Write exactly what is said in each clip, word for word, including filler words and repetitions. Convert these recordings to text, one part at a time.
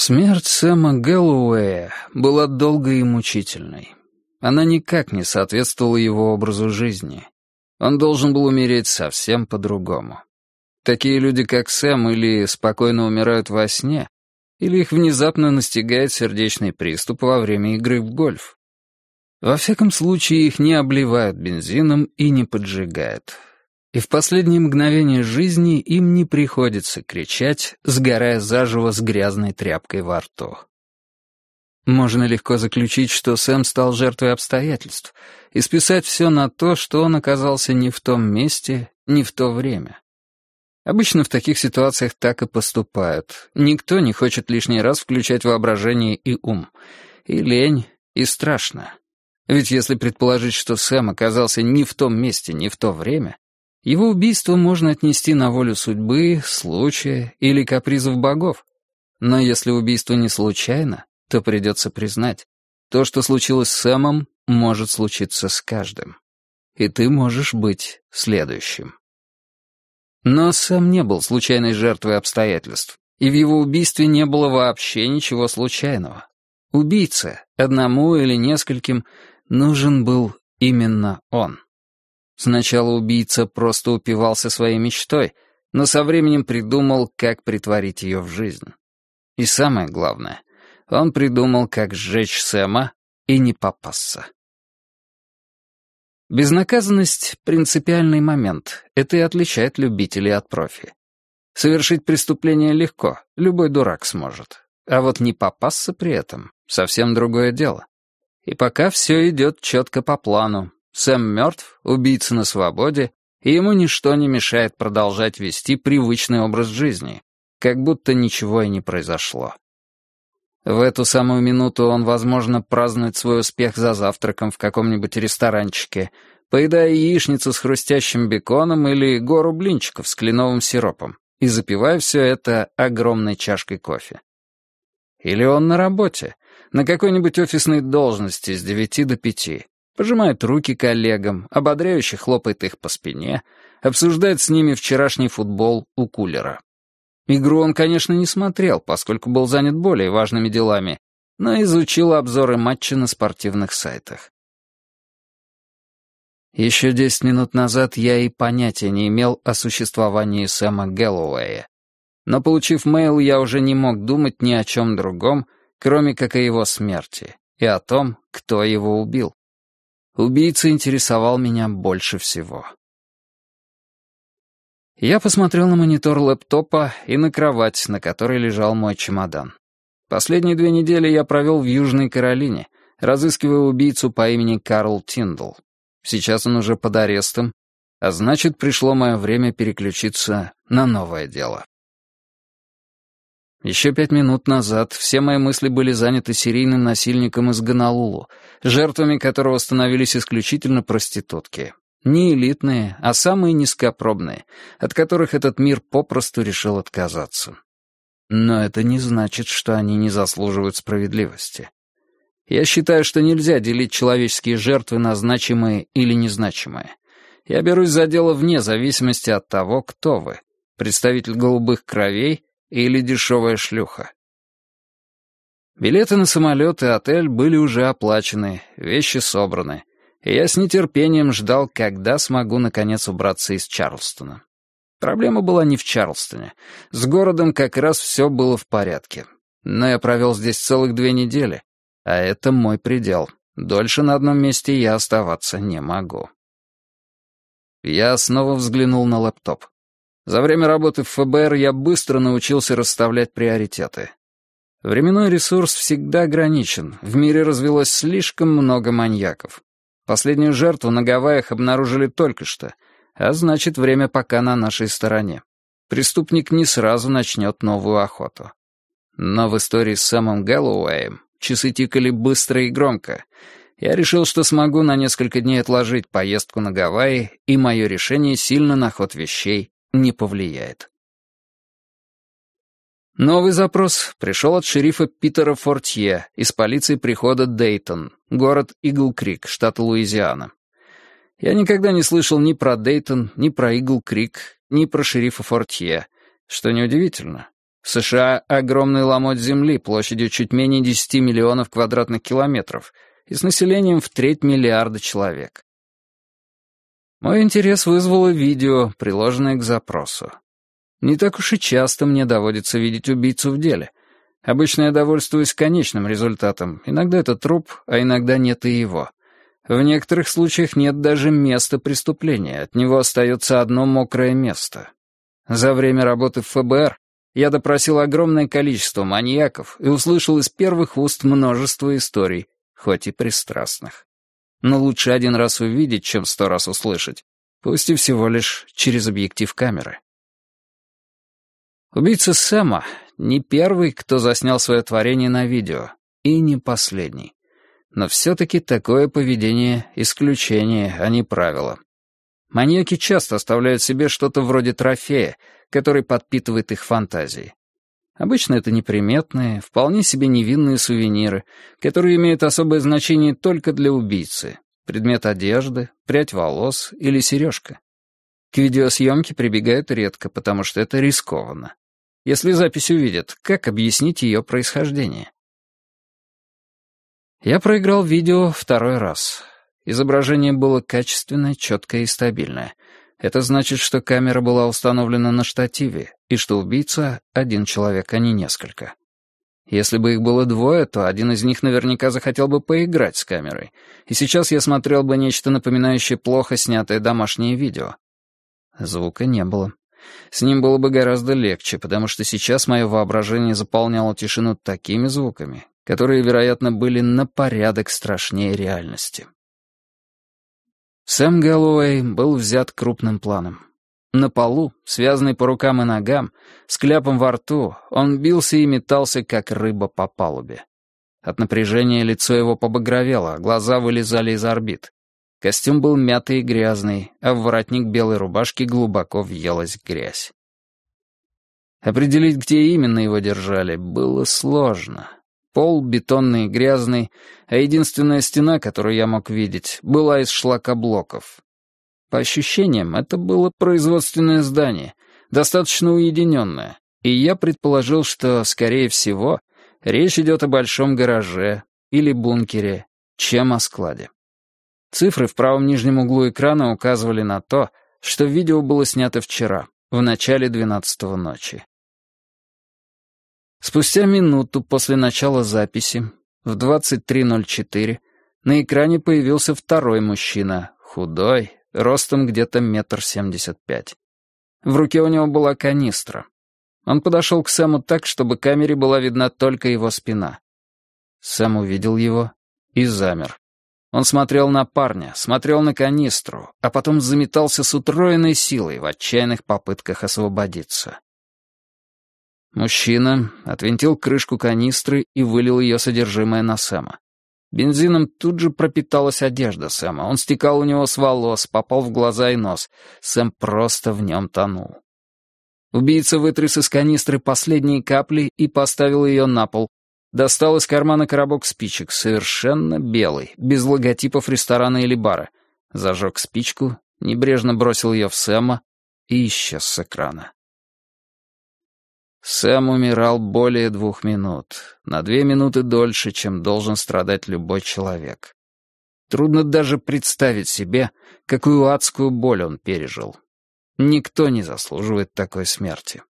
Смерть Сэма Гэллоуэя была долгой и мучительной. Она никак не соответствовала его образу жизни. Он должен был умереть совсем по-другому. Такие люди, как Сэм, или спокойно умирают во сне, или их внезапно настигает сердечный приступ во время игры в гольф. Во всяком случае, их не обливают бензином и не поджигают. И в последние мгновения жизни им не приходится кричать, сгорая заживо с грязной тряпкой во рту. Можно легко заключить, что Сэм стал жертвой обстоятельств, и списать все на то, что он оказался не в том месте, не в то время. Обычно в таких ситуациях так и поступают. Никто не хочет лишний раз включать воображение и ум. И лень, и страшно. Ведь если предположить, что Сэм оказался не в том месте, не в то время, его убийство можно отнести на волю судьбы, случая или капризов богов. Но если убийство не случайно, то придется признать, то, что случилось с Сэмом, может случиться с каждым. И ты можешь быть следующим. Но Сэм не был случайной жертвой обстоятельств, и в его убийстве не было вообще ничего случайного. Убийце, одному или нескольким, нужен был именно он. Сначала убийца просто упивался своей мечтой, но со временем придумал, как претворить ее в жизнь. И самое главное, он придумал, как сжечь Сэма и не попасться. Безнаказанность — принципиальный момент. Это и отличает любителей от профи. Совершить преступление легко, любой дурак сможет. А вот не попасться при этом — совсем другое дело. И пока все идет четко по плану. Сэм мертв, убийца на свободе, и ему ничто не мешает продолжать вести привычный образ жизни, как будто ничего и не произошло. В эту самую минуту он, возможно, празднует свой успех за завтраком в каком-нибудь ресторанчике, поедая яичницу с хрустящим беконом или гору блинчиков с кленовым сиропом и запивая все это огромной чашкой кофе. Или он на работе, на какой-нибудь офисной должности с девяти до пяти, пожимает руки коллегам, ободряюще хлопает их по спине, обсуждает с ними вчерашний футбол у кулера. Игру он, конечно, не смотрел, поскольку был занят более важными делами, но изучил обзоры матча на спортивных сайтах. Еще десять минут назад я и понятия не имел о существовании Сэма Гэллоуэя. Но, получив мейл, я уже не мог думать ни о чем другом, кроме как о его смерти, и о том, кто его убил. Убийца интересовал меня больше всего. Я посмотрел на монитор лэптопа и на кровать, на которой лежал мой чемодан. Последние две недели я провел в Южной Каролине, разыскивая убийцу по имени Карл Тиндл. Сейчас он уже под арестом, а значит, пришло мое время переключиться на новое дело. Еще пять минут назад все мои мысли были заняты серийным насильником из Гонолулу, жертвами которого становились исключительно проститутки. Не элитные, а самые низкопробные, от которых этот мир попросту решил отказаться. Но это не значит, что они не заслуживают справедливости. Я считаю, что нельзя делить человеческие жертвы на значимые или незначимые. Я берусь за дело вне зависимости от того, кто вы — представитель голубых кровей или дешевая шлюха. Билеты на самолет и отель были уже оплачены, вещи собраны, и я с нетерпением ждал, когда смогу наконец убраться из Чарльстона. Проблема была не в Чарльстоне. С городом как раз все было в порядке. Но я провел здесь целых две недели, а это мой предел. Дольше на одном месте я оставаться не могу. Я снова взглянул на лэптоп. За время работы в эф бэ эр я быстро научился расставлять приоритеты. Временной ресурс всегда ограничен, в мире развелось слишком много маньяков. Последнюю жертву на Гавайях обнаружили только что, а значит, время пока на нашей стороне. Преступник не сразу начнет новую охоту. Но в истории с Сэмом Гэллоуэем часы тикали быстро и громко. Я решил, что смогу на несколько дней отложить поездку на Гавайи, и мое решение сильно на ход вещей не повлияет. Новый запрос пришел от шерифа Питера Фортье из полиции прихода Дейтон, город Игл-Крик, штат Луизиана. Я никогда не слышал ни про Дейтон, ни про Игл-Крик, ни про шерифа Фортье, что неудивительно. В США огромный ломоть земли площадью чуть менее десяти миллионов квадратных километров и с населением в треть миллиарда человек. Мой интерес вызвало видео, приложенное к запросу. Не так уж и часто мне доводится видеть убийцу в деле. Обычно я довольствуюсь конечным результатом. Иногда это труп, а иногда нет и его. В некоторых случаях нет даже места преступления, от него остается одно мокрое место. За время работы в эф бэ эр я допросил огромное количество маньяков и услышал из первых уст множество историй, хоть и пристрастных. Но лучше один раз увидеть, чем сто раз услышать, пусть и всего лишь через объектив камеры. Убийца Сэма не первый, кто заснял свое творение на видео, и не последний. Но все-таки такое поведение — исключение, а не правило. Маньяки часто оставляют себе что-то вроде трофея, который подпитывает их фантазии. Обычно это неприметные, вполне себе невинные сувениры, которые имеют особое значение только для убийцы. Предмет одежды, прядь волос или сережка. К видеосъемке прибегают редко, потому что это рискованно. Если запись увидят, как объяснить ее происхождение? Я проиграл видео второй раз. Изображение было качественное, четкое и стабильное. Это значит, что камера была установлена на штативе, и что убийца — один человек, а не несколько. Если бы их было двое, то один из них наверняка захотел бы поиграть с камерой, и сейчас я смотрел бы нечто напоминающее плохо снятое домашнее видео. Звука не было. С ним было бы гораздо легче, потому что сейчас мое воображение заполняло тишину такими звуками, которые, вероятно, были на порядок страшнее реальности. Сэм Гэллоуэй был взят крупным планом. На полу, связанный по рукам и ногам, с кляпом во рту, он бился и метался, как рыба по палубе. От напряжения лицо его побагровело, а глаза вылезали из орбит. Костюм был мятый и грязный, а в воротник белой рубашки глубоко въелась грязь. Определить, где именно его держали, было сложно. Пол бетонный и грязный, а единственная стена, которую я мог видеть, была из шлакоблоков. По ощущениям, это было производственное здание, достаточно уединенное, и я предположил, что, скорее всего, речь идет о большом гараже или бункере, чем о складе. Цифры в правом нижнем углу экрана указывали на то, что видео было снято вчера, в начале двенадцатого ночи. Спустя минуту после начала записи, в двадцать три ноль четыре, на экране появился второй мужчина, худой, ростом где-то метр семьдесят пять. В руке у него была канистра. Он подошел к Сэму так, чтобы камере была видна только его спина. Сэм увидел его и замер. Он смотрел на парня, смотрел на канистру, а потом заметался с утроенной силой в отчаянных попытках освободиться. Мужчина отвинтил крышку канистры и вылил ее содержимое на Сэма. Бензином тут же пропиталась одежда Сэма. Он стекал у него с волос, попал в глаза и нос. Сэм просто в нем тонул. Убийца вытряс из канистры последние капли и поставил ее на пол. Достал из кармана коробок спичек, совершенно белый, без логотипов ресторана или бара. Зажег спичку, небрежно бросил ее в Сэма и исчез с экрана. Сэм умирал более двух минут, на две минуты дольше, чем должен страдать любой человек. Трудно даже представить себе, какую адскую боль он пережил. Никто не заслуживает такой смерти.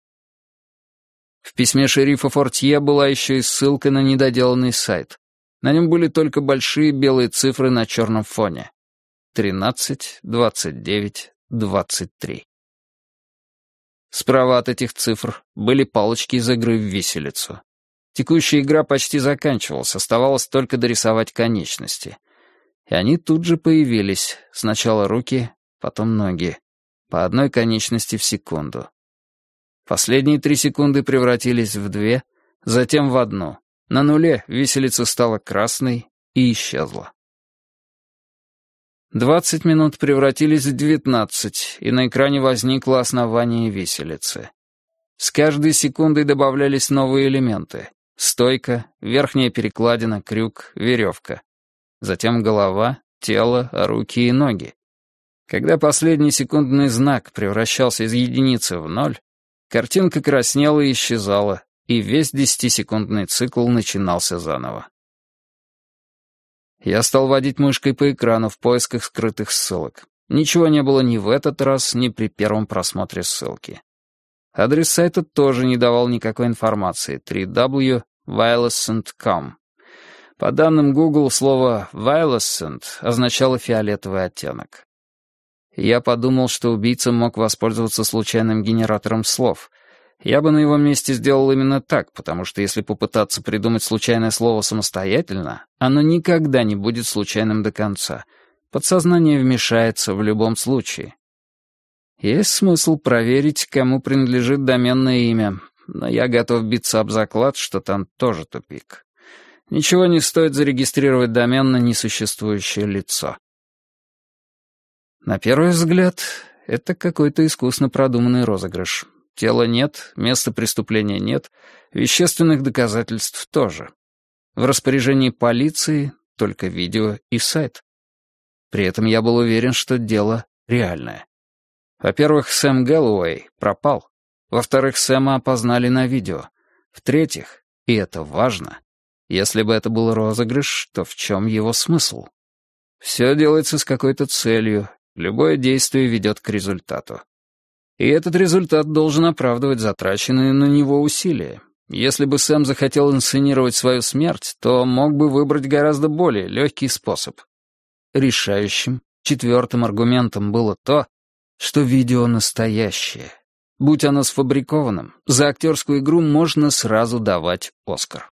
В письме шерифа Фортье была еще и ссылка на недоделанный сайт. На нем были только большие белые цифры на черном фоне. тринадцать, двадцать девять, двадцать три. Справа от этих цифр были палочки из игры в виселицу. Текущая игра почти заканчивалась, оставалось только дорисовать конечности. И они тут же появились. Сначала руки, потом ноги. По одной конечности в секунду. Последние три секунды превратились в две, затем в одну. На нуле виселица стала красной и исчезла. Двадцать минут превратились в девятнадцать, и на экране возникло основание виселицы. С каждой секундой добавлялись новые элементы. Стойка, верхняя перекладина, крюк, веревка. Затем голова, тело, руки и ноги. Когда последний секундный знак превращался из единицы в ноль, Картинка краснела и исчезала, и весь десятисекундный цикл начинался заново. Я стал водить мышкой по экрану в поисках скрытых ссылок. Ничего не было ни в этот раз, ни при первом просмотре ссылки. Адрес сайта тоже не давал никакой информации. три дабл ю точка violescent точка ком. По данным Google, слово «violescent» означало «фиолетовый оттенок». Я подумал, что убийца мог воспользоваться случайным генератором слов. Я бы на его месте сделал именно так, потому что если попытаться придумать случайное слово самостоятельно, оно никогда не будет случайным до конца. Подсознание вмешается в любом случае. Есть смысл проверить, кому принадлежит доменное имя, но я готов биться об заклад, что там тоже тупик. Ничего не стоит зарегистрировать домен на несуществующее лицо. На первый взгляд, это какой-то искусно продуманный розыгрыш. Тела нет, места преступления нет, вещественных доказательств тоже. В распоряжении полиции только видео и сайт. При этом я был уверен, что дело реальное. Во-первых, Сэм Гэллоуэй пропал. Во-вторых, Сэма опознали на видео. В-третьих, и это важно, если бы это был розыгрыш, то в чем его смысл? Все делается с какой-то целью, любое действие ведет к результату. И этот результат должен оправдывать затраченные на него усилия. Если бы Сэм захотел инсценировать свою смерть, то мог бы выбрать гораздо более легкий способ. Решающим, четвертым аргументом было то, что видео настоящее. Будь оно сфабрикованным, за актерскую игру можно сразу давать Оскар.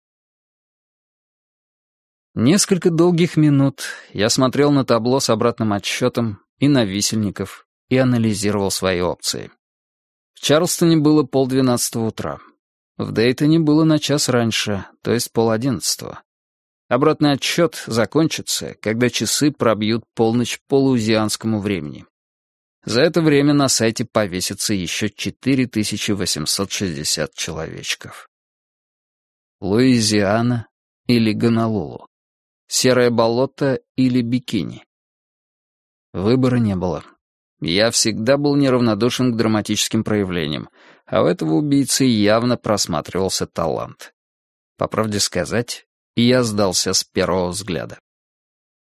Несколько долгих минут я смотрел на табло с обратным отсчетом и на висельников и анализировал свои опции. В Чарльстоне было полдвенадцатого утра. В Дейтоне было на час раньше, то есть полодиннадцатого. Обратный отсчет закончится, когда часы пробьют полночь по луизианскому времени. За это время на сайте повесится еще четыре тысячи восемьсот шестьдесят человечков. Луизиана или Гонолулу? Серое болото или бикини? Выбора не было. Я всегда был неравнодушен к драматическим проявлениям, а у этого убийцы явно просматривался талант. По правде сказать, я сдался с первого взгляда.